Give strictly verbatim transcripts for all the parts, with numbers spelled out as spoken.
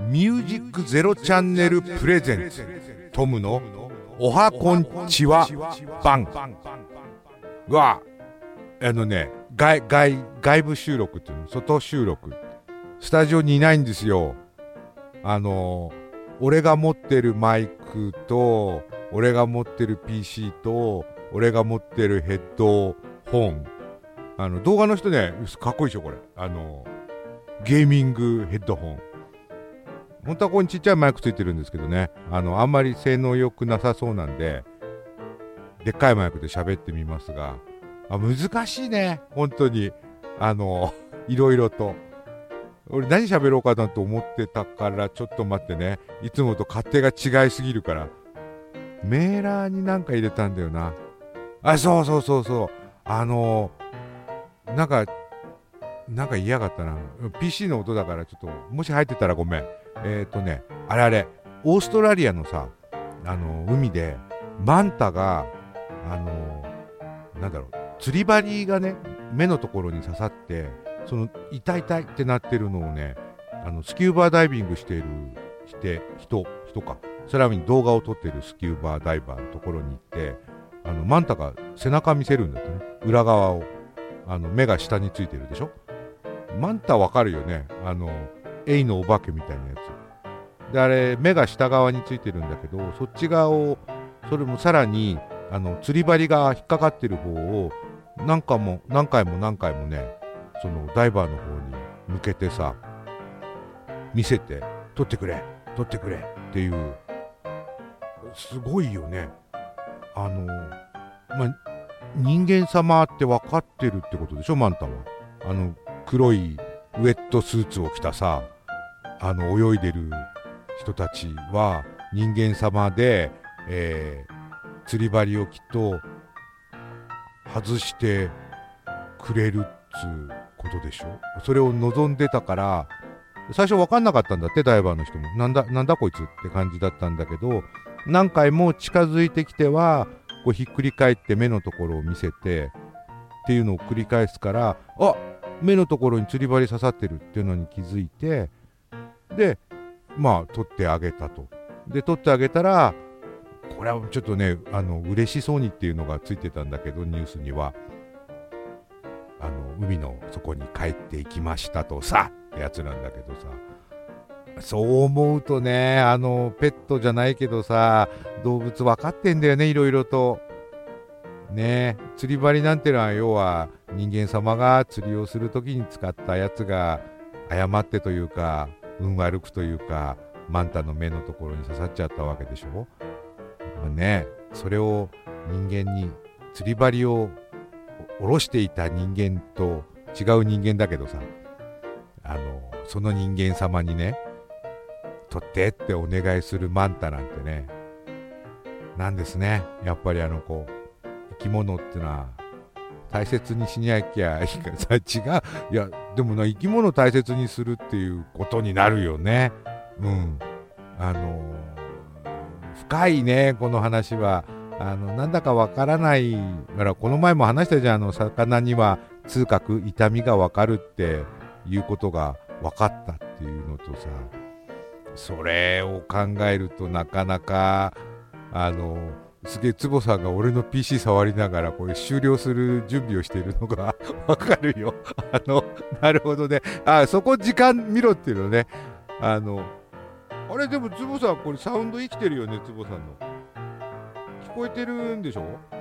ミュージックゼロチャンネルプレゼンツトムのおはこんちはバンはあのね 外, 外, 外部収録っていうの、外収録、スタジオにいないんですよ。あの俺が持ってるマイクと俺が持ってる ピーシー と俺が持ってるヘッドホン、あの動画の人ねかっこいいでしょこれ、あのゲーミングヘッドホン、本当はここにちっちゃいマイクついてるんですけどね、あのあんまり性能良くなさそうなんででっかいマイクで喋ってみますが、あ難しいね本当に、あのいろいろと俺何喋ろうかなと思ってたから、ちょっと待ってね、いつもと勝手が違いすぎるからメーラーになんか入れたんだよな。あそうそうそうそう、あのなんかなんか嫌がったな。 ピーシー の音だからちょっともし入ってたらごめん。えっとねあれあれオーストラリアのさ、あの海でマンタがあのなんだろう、釣り針がね目のところに刺さってその痛い痛いってなってるのをね、あのスキューバーダイビングしているして人人かさらに動画を撮ってるスキューバーダイバーのところに行って、あのマンタが背中見せるんだってね、裏側を、あの目が下についてるでしょ。マンタわかるよね、あのエイのお化けみたいなやつで、あれ目が下側についてるんだけど、そっち側をそれもさらにあの釣り針が引っかかってる方を何回も何回も何回もね、そのダイバーの方に向けてさ見せて、撮ってくれ撮ってくれっていう、すごいよね。あのま人間様って分かってるってことでしょマンタは。あの黒いウェットスーツを着たさ、あの泳いでる人たちは人間様で、えー、釣り針をきっと外してくれるっつうことでしょ。それを望んでたから最初分かんなかったんだって、ダイバーの人も。なんだなんだこいつって感じだったんだけど、何回も近づいてきてはこうひっくり返って目のところを見せてっていうのを繰り返すから、あ目のところに釣り針刺さってるっていうのに気づいて、でまあ取ってあげたと。で取ってあげたら、これはちょっとねあの嬉しそうにっていうのがついてたんだけど、ニュースにはあの海の底に帰っていきましたとさってやつなんだけどさ、そう思うとね、あのペットじゃないけどさ、動物分かってんだよね、いろいろとね。釣り針なんてのは要は人間様が釣りをするときに使ったやつが誤ってというか運悪くというかマンタの目のところに刺さっちゃったわけでしょ、まあ、ね。それを人間に釣り針を下ろしていた人間と違う人間だけどさ、あのその人間様にね取ってってお願いするマンタなんてね、なんですね。やっぱりあの子生き物ってのは大切にしなきゃいいからさ、違う、いやでもな、生き物大切にするっていうことになるよね。うんあの深いねこの話は。あのなんだかわからないから、この前も話したじゃん、あの魚には痛覚痛みがわかるっていうことが分かったっていうのとさ、それを考えるとなかなかあのすげえ坪さんが俺の ピーシー 触りながらこれ終了する準備をしているのがわかるよ。あのなるほどね、あそこ時間見ろっていうのね。あのあれでも坪さんこれサウンド生きてるよね、坪さんの聞こえてるんでしょ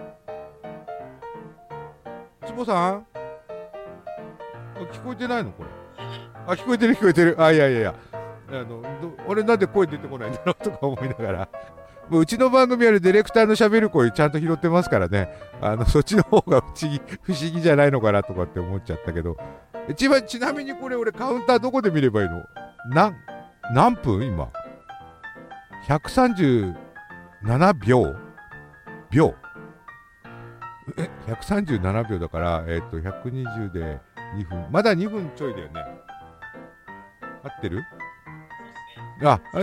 坪さん。聞こえてないのこれ。あ聞こえてる聞こえてる。あいやいやいや、あの俺なんで声出てこないんだろうとか思いながら、もううちの番組はディレクターの喋る声ちゃんと拾ってますからね、あのそっちの方が不思議不思議じゃないのかなとかって思っちゃったけど、ちなちなみにこれ俺カウンターどこで見ればいいの？な何分今？ひゃくさんじゅうななびょう秒えひゃくさんじゅうななびょうだから、えっとひゃくにじゅうでにふん、まだにふんちょいだよね。合ってる？あ、あれ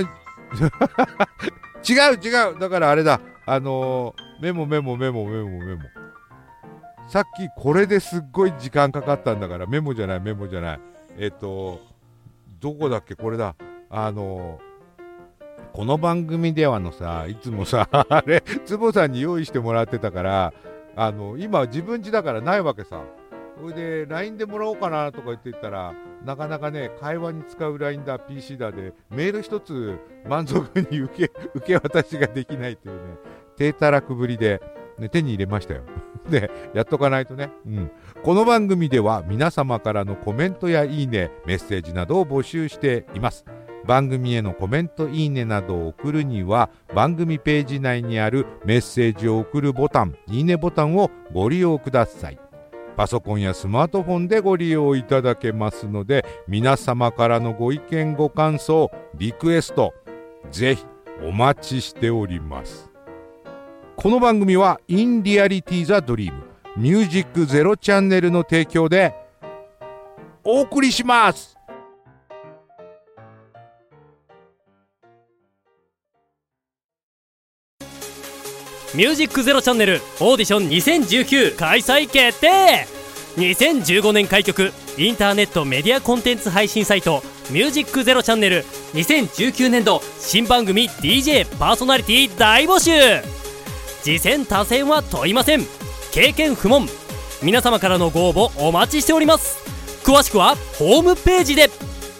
違う違う、だからあれだ、あのー、メモメモメモメモメモ、さっきこれですっごい時間かかったんだから、メモじゃないメモじゃない、えっとどこだっけ、これだ、 あのこの番組ではのさ、いつもさあれ坪さんに用意してもらってたから、あの今自分家だからないわけさ。それで ライン でもらおうかなとか言ってたら、なかなかね、会話に使う ライン だ ピーシー だでメール一つ満足に受け受け渡しができないというね、低たらくぶりで、ね、手に入れましたよで、やっとかないとね、うん、この番組では皆様からのコメントやいいね、メッセージなどを募集しています。番組へのコメント、いいねなどを送るには、番組ページ内にあるメッセージを送るボタン、いいねボタンをご利用ください。パソコンやスマートフォンでご利用いただけますので、皆様からのご意見ご感想、リクエスト、ぜひお待ちしております。この番組は In Reality the Dream ミュージックゼロチャンネルの提供でお送りします。 ミュージックゼロチャンネルオーディションにせんじゅうきゅう開催決定。にせんじゅうごねん開局インターネットメディアコンテンツ配信サイトミュージックゼロチャンネルにせんじゅうきゅうねんど新番組 ディージェー パーソナリティ大募集。次戦他戦は問いません。経験不問。皆様からのご応募お待ちしております。詳しくはホームページで。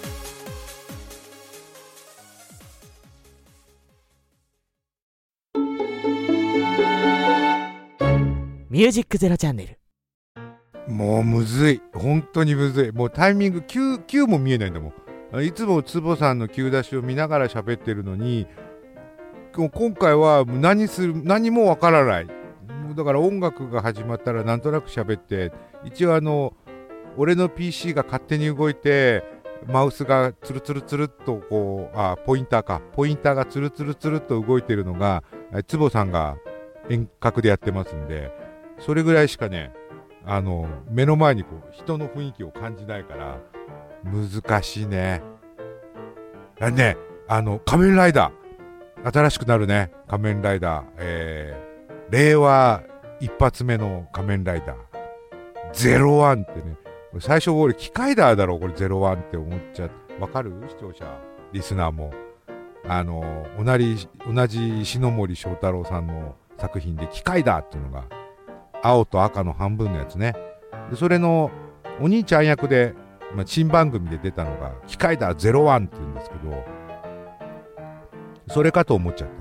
ミュージックゼロチャンネル。 もうむずい、本当にむずい。もうタイミング 9, 9も見えないんだもん。いつも坪さんの急出しを見ながら喋ってるのに、今回は何する何もわからない。だから音楽が始まったらなんとなく喋って、一応あの俺の ピーシー が勝手に動いて、マウスがツルツルツルっとこう、あポインターかポインターがツルツルツルっと動いてるのが坪さんが遠隔でやってますんで、それぐらいしかね、あの目の前にこう人の雰囲気を感じないから難しいね。あね、あの仮面ライダー新しくなるね。仮面ライダー、えー、令和一発目の仮面ライダーゼロワンってね、最初俺機械だだろうこれゼロワンって思っちゃって、わかる？視聴者リスナーもあの同じ同じ石ノ森章太郎さんの作品で機械だっていうのが青と赤の半分のやつね。でそれのお兄ちゃん役で、まあ、新番組で出たのが機械だゼロワンって言うんですけど、それかと思っちゃった。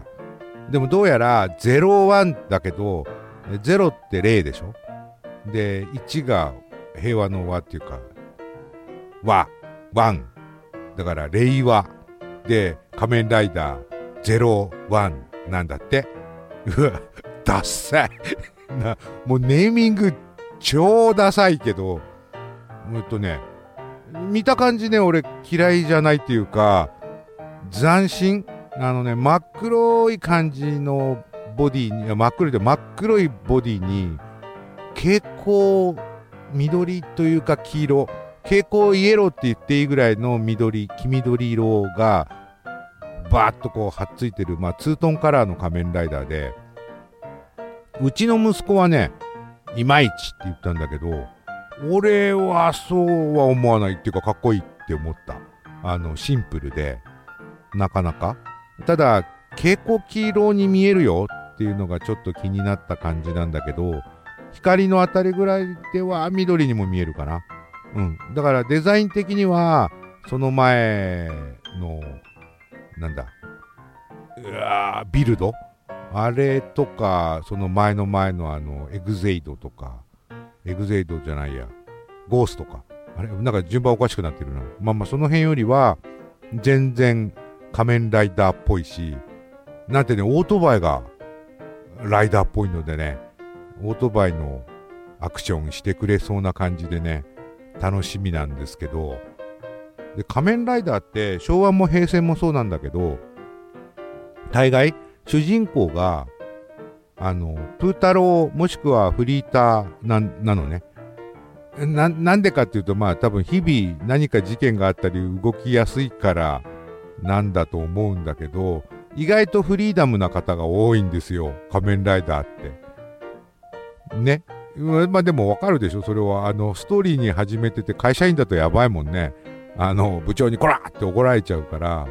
でもどうやらゼロワンだけどゼロって零でしょ。でいちが平和の和っていうか和ワンだから令和で仮面ライダーゼロワンなんだって。うわダッサいな、もうネーミング超ダサいけど、ほんとね、見た感じね、俺嫌いじゃないっていうか斬新。あのね、真っ黒い感じのボディに、真っ黒で真っ黒いボディに蛍光緑というか黄色、蛍光イエローって言っていいぐらいの緑、黄緑色がバーッとこうはっついてる、まあツートンカラーの仮面ライダーで、うちの息子はねいまいちって言ったんだけど、俺はそうは思わないっていうか、かっこいいって思った。あのシンプルでなかなか、ただ蛍光黄色に見えるよっていうのがちょっと気になった感じなんだけど、光の当たりぐらいでは緑にも見えるかな。うん、だからデザイン的にはその前のなんだうわビルドあれとか、その前の前のあのエグゼイドとか、エグゼイドじゃないやゴースとか、あれなんか順番おかしくなってるな。まあまあその辺よりは全然仮面ライダーっぽいし、なんてね、オートバイがライダーっぽいのでね、オートバイのアクションしてくれそうな感じでね、楽しみなんですけど、で仮面ライダーって昭和も平成もそうなんだけど、大概主人公があのプー太郎もしくはフリーター な, なのね。な, なんでかっていうと、まあ多分日々何か事件があったり動きやすいからなんだと思うんだけど、意外とフリーダムな方が多いんですよ、仮面ライダーってね。まあでもわかるでしょ、それは。あのストーリーに始めてて会社員だとやばいもんね。あの部長にこらって怒られちゃうから、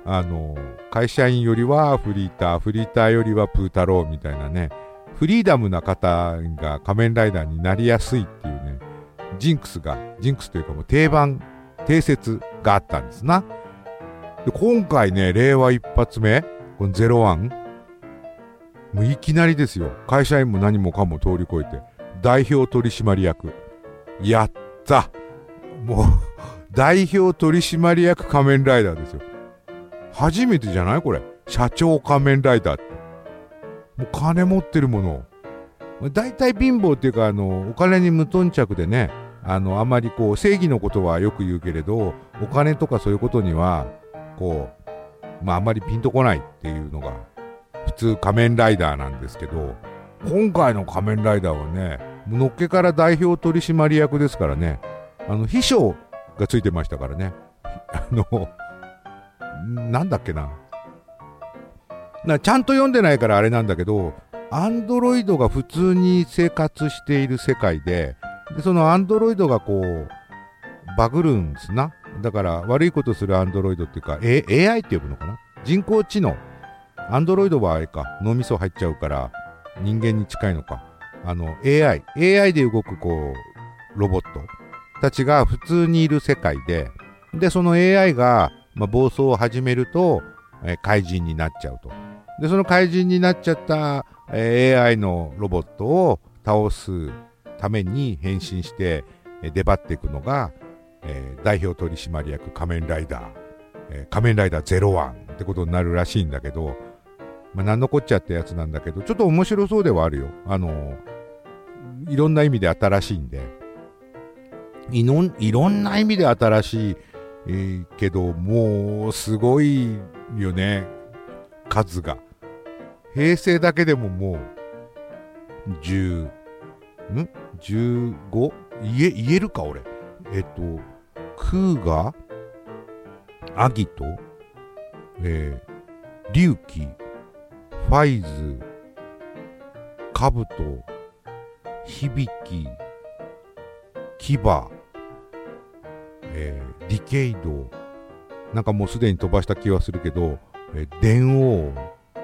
あの会社員よりはフリーター、フリーターよりはプー太郎みたいなね、フリーダムな方が仮面ライダーになりやすいっていうね、ジンクスが、ジンクスというかもう定番、定説があったんですな。で今回ね、令和一発目、このゼロワン、もういきなりですよ。会社員も何もかも通り越えて、代表取締役。やったもう、代表取締役仮面ライダーですよ。初めてじゃないこれ。社長仮面ライダーって。もう金持ってるもの。だいたい貧乏っていうか、あの、お金に無頓着でね、あの、あまりこう、正義のことはよく言うけれど、お金とかそういうことには、こう、まああまりピンとこないっていうのが、普通仮面ライダーなんですけど、今回の仮面ライダーはね、のっけから代表取締役ですからね、あの、秘書がついてましたからね。あの、なんだっけな。なちゃんと読んでないからあれなんだけど、アンドロイドが普通に生活している世界で、でそのアンドロイドがこう、バグるんですな。だから悪いことするアンドロイドっていうか、A、エーアイ って呼ぶのかな、人工知能。アンドロイドはあれか、脳みそ入っちゃうから人間に近いのか。あの エーアイ、エーアイ で動くこうロボットたちが普通にいる世界で、でその エーアイ が、まあ、暴走を始めると、えー、怪人になっちゃうと。でその怪人になっちゃった、えー、エーアイ のロボットを倒すために変身して、えー、出張っていくのが、えー、代表取締役仮面ライダー、えー、仮面ライダーゼロワンってことになるらしいんだけど、まあ、なんのこっちゃってやつなんだけど、ちょっと面白そうではあるよ。あのいろんな意味で新しいんで、いろん、いろんな意味で新しい、えー、けどもうすごいよね、数が。平成だけでももうじゅう、ん ?じゅうご? 言え、言えるか俺。えっと、クーガ、アギト、えー、リュウキ、ファイズ、カブト、ヒビキ、キバ、えー、ディケイド、なんかもうすでに飛ばした気はするけど、えー、電王、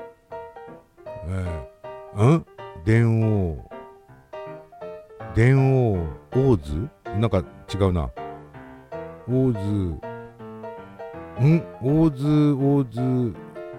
えー、ん電王、電王、オーズなんか違うな。オーズ、んオーズ、オーズ、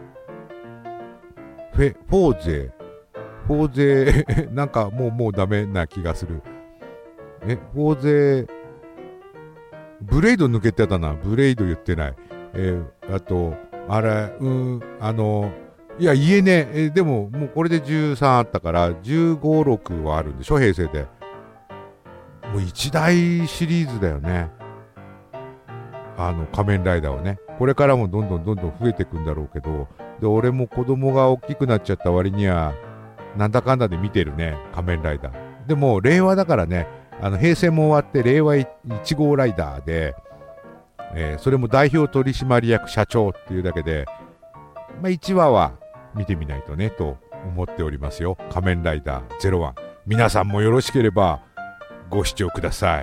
フェ、フォーゼ、フォーゼ、なんかもうもうダメな気がする。え、フォーゼ、ブレイド抜けてたな。ブレイド言ってない。えー、あと、あれ、うん、あの、いや、言えねえ。えー、でも、もうこれでじゅうさんあったから、じゅうご、ろくはあるんでしょ、平成で。もう一大シリーズだよね。あの、仮面ライダーはね。これからもどんどんどんどん増えていくんだろうけど、で、俺も子供が大きくなっちゃった割には、なんだかんだで見てるね、仮面ライダー。でも、令和だからね、あの、平成も終わって、令和いち号ライダーで、えー、それも代表取締役社長っていうだけで、まあ、いちわは見てみないとね、と思っておりますよ。仮面ライダーゼロワン。皆さんもよろしければ、ご視聴ください。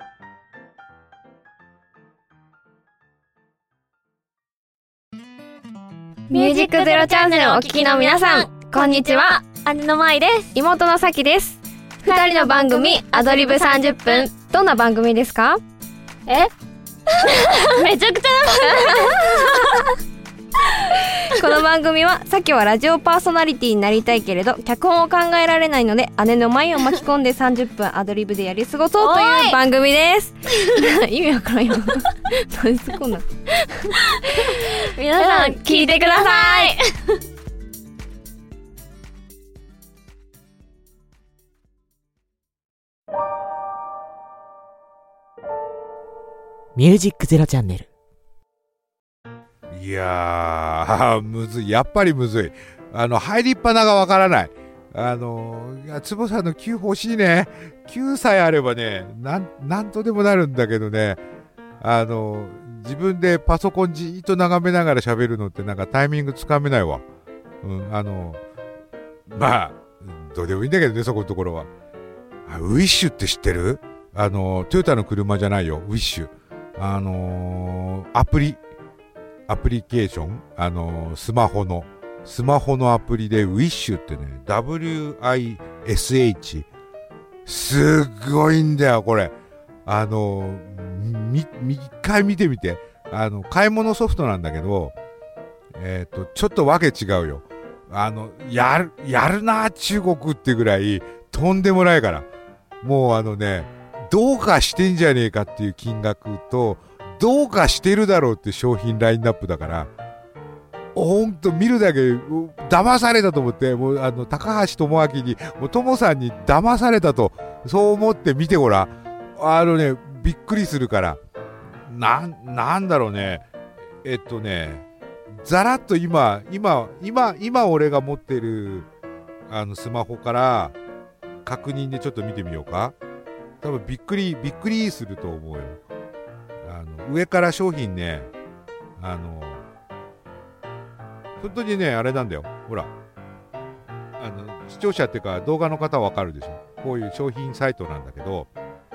ミュージックゼロチャンネルをお聞きの皆さん、こんにちは。姉の舞です。妹のさきです。二人の番組アドリブさんじゅっぷん。どんな番組ですか？えめちゃくちゃこの番組は、さきはラジオパーソナリティになりたいけれど脚本を考えられないので、姉の舞を巻き込んでさんじゅっぷんアドリブでやり過ごそうという番組です。意味わからんよ。何でそこんな皆さん聞いてください。 ミュージックゼロチャンネル。 いやー、むずい。やっぱりむずい。あの、入りっぱながわからない。あの、いや、つぼさんの Q 欲しいね。Q さえあればね、なん、なんとでもなるんだけどね。あの、自分でパソコンじーっと眺めながら喋るのってなんかタイミングつかめないわ。うん、あの、まあ、どうでもいいんだけどね、そこのところは。あ、ウィッシュって知ってる？あの、トヨタの車じゃないよ、ウィッシュ。あのー、アプリ。 アプリケーション、あのー、スマホのスマホのアプリでウィッシュってね ダブリューアイエスエイチ すごいんだよこれ。あのみみ一回見てみて。あの買い物ソフトなんだけど、えっとちょっとわけ違うよ。あのやるやるな中国ってぐらいとんでもないから。もうあのねどうかしてんじゃねえかっていう金額とどうかしてるだろうって商品ラインナップだから。ほんと見るだけ騙されたと思って、もうあの高橋智明にもう智さんに騙されたとそう思って見てごらん。あのねびっくりするから。な, なんだろうねえっとねざらっと今今今今俺が持ってるあのスマホから確認でちょっと見てみようか。多分びっくりびっくりすると思うよ。あの上から商品ねあの本当にねあれなんだよ。ほらあの視聴者っていうか動画の方はわかるでしょ。こういう商品サイトなんだけど、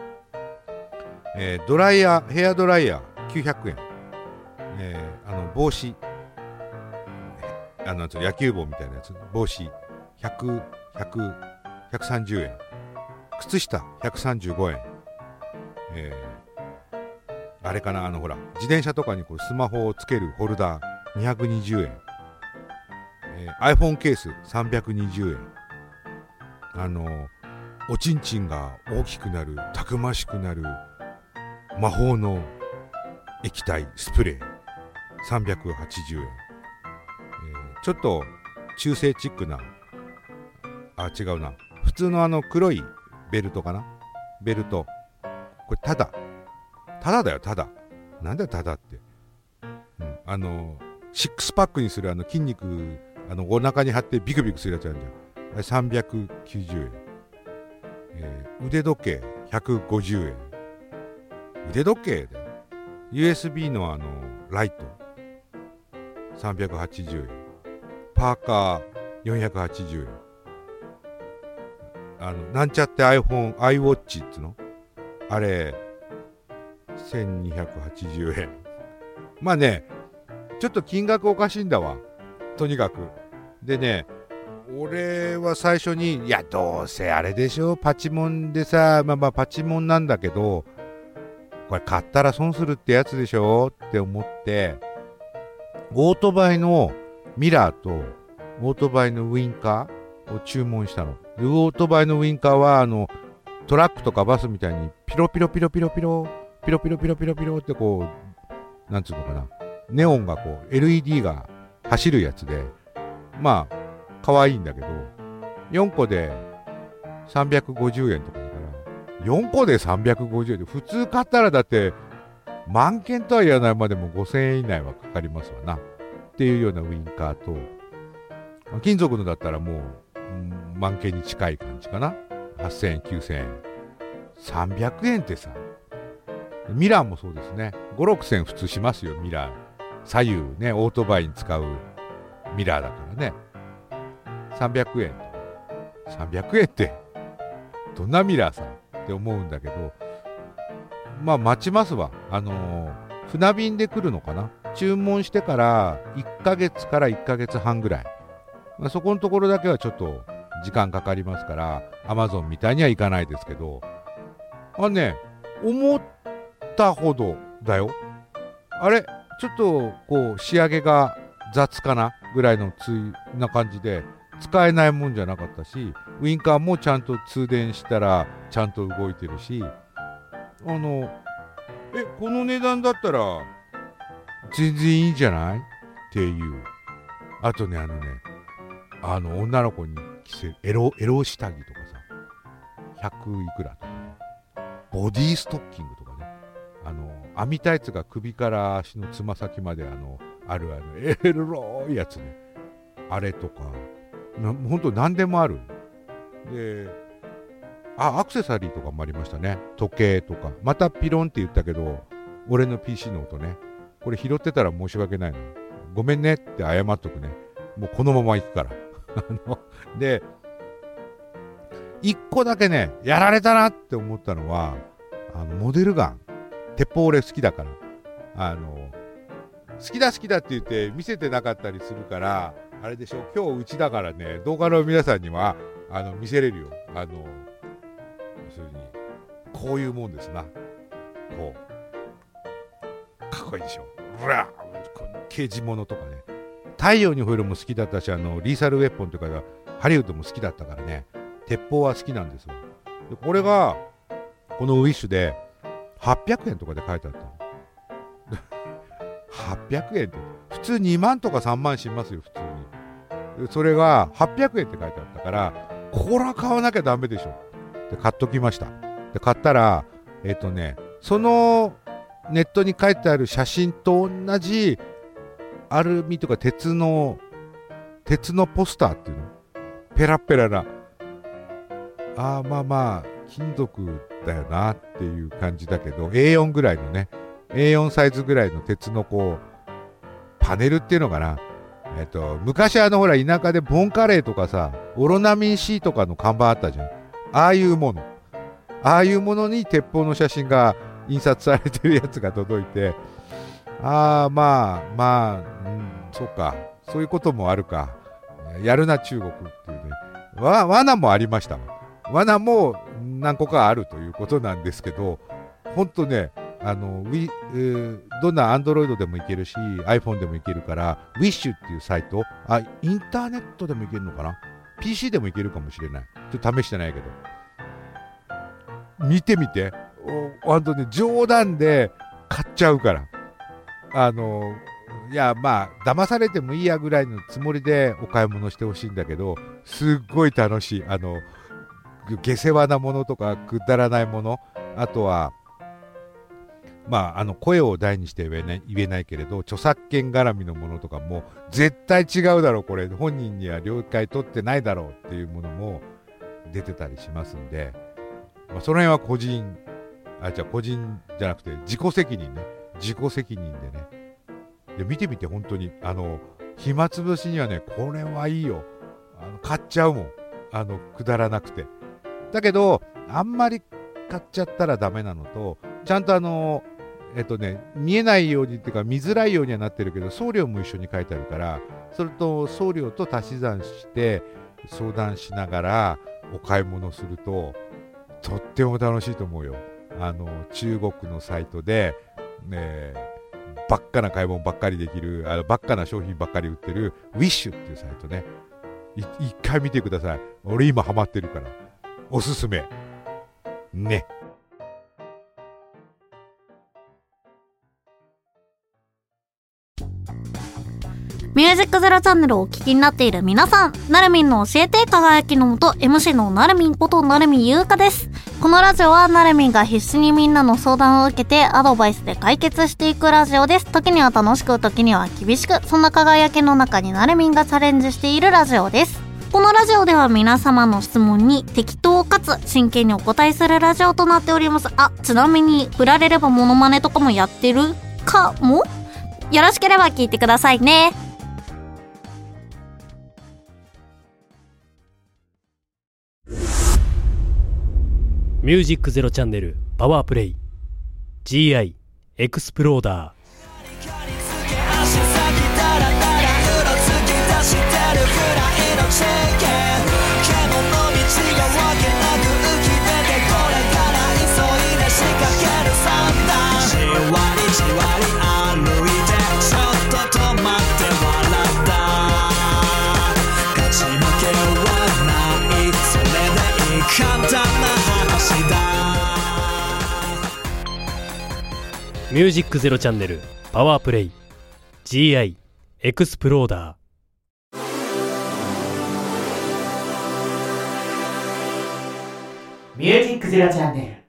えー、ドライヤーヘアドライヤーきゅうひゃくえん、えー、あの帽子あの野球帽みたいなやつ帽子ひゃく、ひゃく、ひゃくさんじゅうえん、靴下ひゃくさんじゅうごえん、えー、あれかなあのほら自転車とかにこうスマホをつけるホルダーにひゃくにじゅうえん、えー、iPhone ケースさんびゃくにじゅうえん、あのおちんちんが大きくなるたくましくなる魔法の液体スプレーさんびゃくはちじゅうえん、えー、ちょっと中性チックなあ違うな普通のあの黒いベルトかなベルトこれただただだよただなんだよただって、うん、あのシックスパックにするあの筋肉あのお腹に貼ってビクビクするやつあるじゃん。あれさんびゃくきゅうじゅうえん、えー、腕時計ひゃくごじゅうえん腕時計で ユーエスビー のあのライトさんびゃくはちじゅうえんパーカーよんひゃくはちじゅうえんあのなんちゃって iPhone iWatch っつのあれせんにひゃくはちじゅうえんまあねちょっと金額おかしいんだわとにかくでね俺は最初にいやどうせあれでしょパチモンでさまあまあパチモンなんだけどこれ買ったら損するってやつでしょって思ってオートバイのミラーとオートバイのウインカーを注文したの。でオートバイのウインカーはあのトラックとかバスみたいにピロピロピロピロピロピロピロピロピロピロってこうなんつうのかなネオンがこう エルイーディー が走るやつでまあ可愛いんだけどよんこでさんびゃくごじゅうえんとかだからよんこでさんびゃくごじゅうえんで普通買ったらだって万件とは言わないまでもごせんえん以内はかかりますわなっていうようなウインカーと金属のだったらもう、うん、万件に近い感じかなはっせんえんきゅうせんえんさんびゃくえんってさミラーもそうですねご、ろくせん普通しますよミラー左右ねオートバイに使うミラーだからねさんびゃくえんさんびゃくえんってどんなミラーさって思うんだけどまあ待ちますわあのー、船便で来るのかな注文してからいっかげつからいっかげつはんぐらい、まあ、そこのところだけはちょっと時間かかりますからアマゾンみたいにはいかないですけどあね思ったほどだよあれちょっとこう仕上げが雑かなぐらいのついな感じで使えないもんじゃなかったしウインカーもちゃんと通電したらちゃんと動いてるしあのえこの値段だったら全然いいんじゃないっていうあとねあのねあの女の子に着せるエロエロ下着とかさひゃくいくらとかねボディーストッキングとかねあの網タイツが首から足のつま先まであのあるあのエロいやつねあれとかなほんと何でもあるであアクセサリーとかもありましたね時計とかまたピロンって言ったけど俺の ピーシー の音ねこれ拾ってたら申し訳ないのごめんねって謝っとくねもうこのまま行くからで一個だけねやられたなって思ったのはあのモデルガン鉄砲俺好きだからあの好きだ好きだって言って見せてなかったりするから、あれでしょ、今日うちだからね、動画の皆さんにはあの見せれるよ。あの要するにこういうもんですな。こうかっこいいでしょ。うわ刑事物とかね。太陽にほえろも好きだったし、あのリーサルウェポンとかハリウッドも好きだったからね、鉄砲は好きなんですよ。でこれがこのウィッシュではっぴゃくえんとかで書いてあったの。はっぴゃくえんって普通にまんとかさんまんしますよ普通に。それがはっぴゃくえんって書いてあったから、これは買わなきゃダメでしょで買っときました。で買ったらえっとねそのネットに書いてある写真と同じアルミとか鉄の鉄のポスターっていうの、ペラペラな、あーまあまあ金属だよなっていう感じだけど エーよん ぐらいのね エーよん サイズぐらいの鉄のこうパネルっていうのかな。えっと昔あのほら田舎でボンカレーとかさオロナミン C とかの看板あったじゃん。ああいうものああいうものに鉄砲の写真が印刷されてるやつが届いて、ああまあまあ、うん、そうかそういうこともあるか、やるな中国っていうね。わ罠もありました。罠も何個かあるということなんですけど、ほんとねあのウィ、えー、どんな Android でもいけるし iPhone でもいけるから Wish っていうサイト、あインターネットでもいけるのかな、 ピーシー でもいけるかもしれない。ちょっと試してないけど見てみて、ほんとね冗談で買っちゃうから、あのいやまあ騙されてもいいやぐらいのつもりでお買い物してほしいんだけど、すっごい楽しい。あの下世話なものとかくだらないもの、あとはまああの声を大にして言えない、言えないけれど著作権絡みのものとかも絶対違うだろう、これ本人には了解取ってないだろうっていうものも出てたりしますんで、まあ、その辺は個人あじゃあ個人じゃなくて自己責任ね、自己責任でね。で見てみて本当にあの暇つぶしにはねこれはいいよ。あの買っちゃうもん、あのくだらなくて。だけどあんまり買っちゃったらダメなのと、ちゃんとあのえっとね見えないようにっていうか見づらいようにはなってるけど送料も一緒に書いてあるから、それと送料と足し算して相談しながらお買い物するととっても楽しいと思うよ。あの中国のサイトでねばっかな買い物ばっかりできる、あのばっかな商品ばっかり売ってるウィッシュっていうサイトね、い一回見てください。俺今ハマってるからおすすめね。 ミュージックゼロチャンネルをお聞きになっている皆さん、なるみんの教えて輝きのもと エムシー のなるみんことなるみゆうかです。このラジオはなるみんが必死にみんなの相談を受けてアドバイスで解決していくラジオです。時には楽しく、時には厳しく、そんな輝きの中になるみんがチャレンジしているラジオです。このラジオでは皆様の質問に適当かつ真剣にお答えするラジオとなっております。あ、ちなみに振られればモノマネとかもやってるかも。よろしければ聞いてくださいね。 ミュージックゼロチャンネルパワープレイ ジーアイ エクスプローダー。ミュージックゼロチャンネルパワープレイ ジーアイ エクスプローダー。 ミュージックゼロチャンネ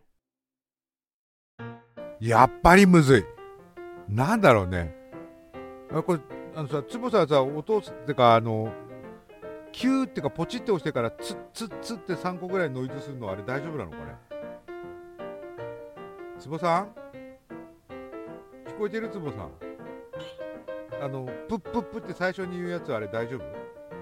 ル。やっぱりむずい。なんだろうね。あこれあのさ、つぼさんさ、音ってかあのキューってかポチって押してからツッツッツッってさんこぐらいノイズするのあれ大丈夫なのかね。つぼさん聞こえてる？つぼさんあのプップップって最初に言うやつあれ大丈夫？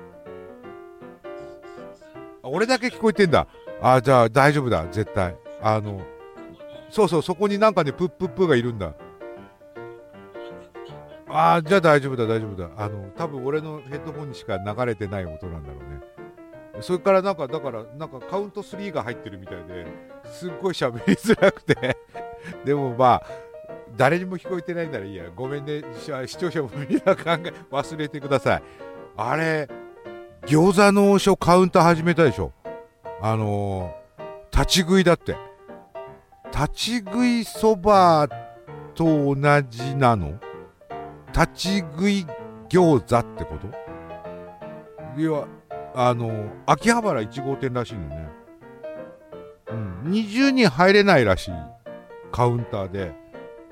あ俺だけ聞こえてんだ。あじゃあ大丈夫だ絶対。あのそうそうそこになんかねプップップがいるんだ。 ああ、じゃあ大丈夫だ大丈夫だ。あの多分俺のヘッドホンにしか流れてない音なんだろうね。それからなんかだからなんかカウントスリーが入ってるみたいですっごい喋りづらくてでもまあ誰にも聞こえてないならいいや。ごめんね、視聴者もみんな考え忘れてください。あれ餃子の王将カウンター始めたでしょ。あのー、立ち食いだって。立ち食いそばと同じなの？立ち食い餃子ってこと？いや、あのー、秋葉原いち号店らしいのね。うん、にじゅうにん入れないらしいカウンターで、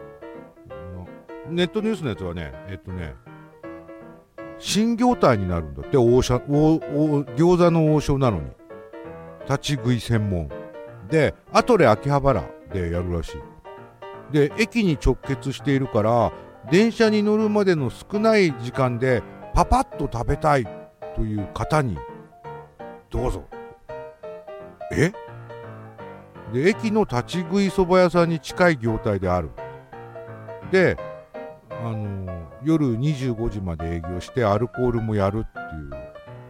ネットニュースのやつはね、えっとね、新業態になるんだって。王将、王、王、餃子の王将なのに立ち食い専門で、アトレ秋葉原でやるらしい。で、駅に直結しているから電車に乗るまでの少ない時間でパパッと食べたいという方にどうぞ。えで、駅の立ち食いそば屋さんに近い業態である。で、あのー、夜にじゅうごじまで営業してアルコールもやるっていう。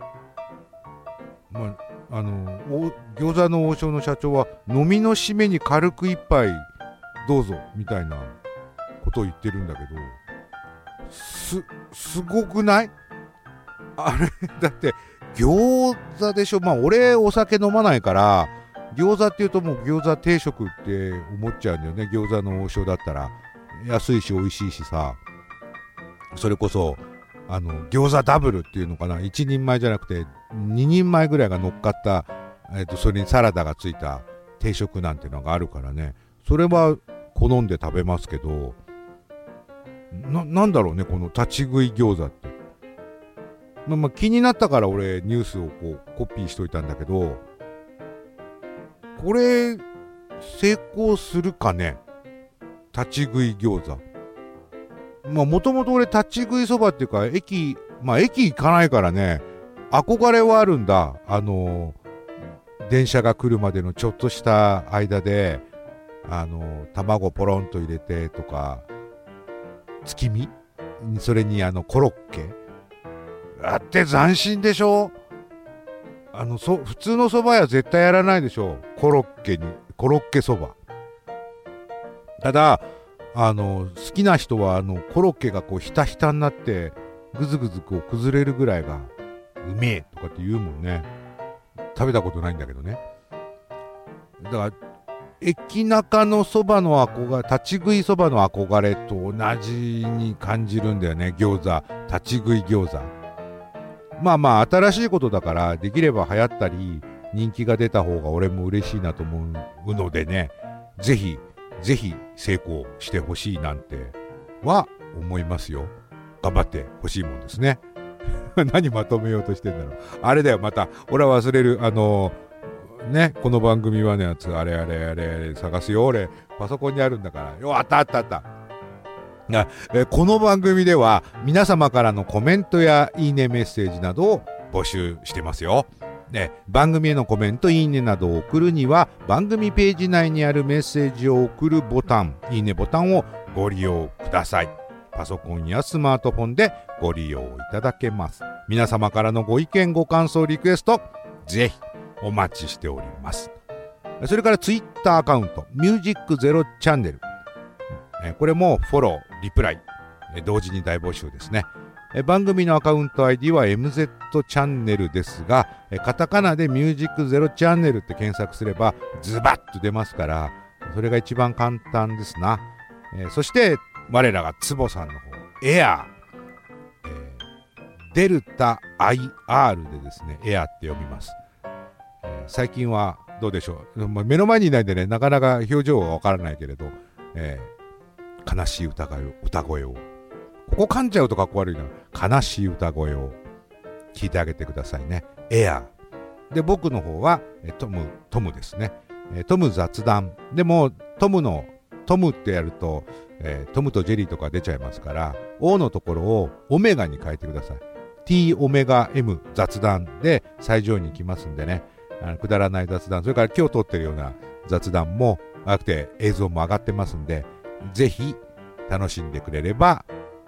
まあ、あのー、餃子の王将の社長は飲みの締めに軽く一杯どうぞみたいなことを言ってるんだけど、す、すごくない？あれだって餃子でしょ。まあ俺お酒飲まないから餃子っていうともう餃子定食って思っちゃうんだよね。餃子の王将だったら安いし美味しいしさ。それこそあの餃子ダブルっていうのかな、一人前じゃなくて二人前ぐらいが乗っかった、えーと、それにサラダがついた定食なんてのがあるからね、それは好んで食べますけど、な、なんだろうねこの立ち食い餃子って。まあ、まあ気になったから俺ニュースをこうコピーしといたんだけど、これ成功するかね、立ち食い餃子。まあもともと俺立ち食いそばっていうか駅、まあ駅行かないからね、憧れはあるんだ。あのー、電車が来るまでのちょっとした間で、あのー、卵ポロンと入れてとか、月見それにあのコロッケだって斬新でしょ。あのそ普通のそば屋絶対やらないでしょ。コロッケにコロッケそば。ただあの好きな人はあのコロッケがこうひたひたになってぐずぐずこう崩れるぐらいがうめえとかって言うもんね。食べたことないんだけどね。だから駅中のそばの憧れ、立ち食いそばの憧れと同じに感じるんだよね。餃子、立ち食い餃子。まあまあ新しいことだからできれば流行ったり人気が出た方が俺も嬉しいなと思うのでね、ぜひぜひ成功してほしいなんては思いますよ。頑張ってほしいもんですね。何まとめようとしてんだろう。あれだよ、また俺は忘れる。あのー、ね、この番組はのやつあれあれあれあれ探すよ。俺パソコンにあるんだから。よ、あったあったあった。えこの番組では皆様からのコメントやいいねメッセージなどを募集してますよ。ね、番組へのコメントいいねなどを送るには番組ページ内にあるメッセージを送るボタン、いいねボタンをご利用ください。パソコンやスマートフォンでご利用いただけます。皆様からのご意見ご感想リクエストぜひお待ちしております。それからツイッターアカウントミュージックゼロチャンネル、これもフォローリプライ同時に大募集ですね。番組のアカウント アイディー は エムゼット チャンネルですが、カタカナでミュージックゼロチャンネルって検索すればズバッと出ますから、それが一番簡単ですな。えー、そして我らがツボさんの方エアー、えー、デルタ アイアール でですね、エアーって読みます。えー、最近はどうでしょう、目の前にいないんでねなかなか表情はわからないけれど、えー、悲しい歌声を歌声をここ噛んじゃうとかっこ悪いな。悲しい歌声を聞いてあげてくださいね。エアーで、僕の方はえトムトムですね。えトム雑談でもトムのトムってやると、えー、トムとジェリーとか出ちゃいますから O のところをオメガに変えてください。 T オメガ M 雑談で最上位に来ますんでね、あのくだらない雑談、それから今日撮ってるような雑談もあくて映像も上がってますんで、ぜひ楽しんでくれれば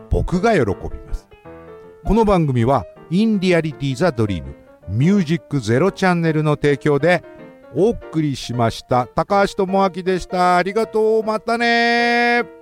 僕が喜びます。この番組はインリアリティザドリームミュージックゼロチャンネルの提供でお送りしました。高橋智明でした。ありがとう。またね。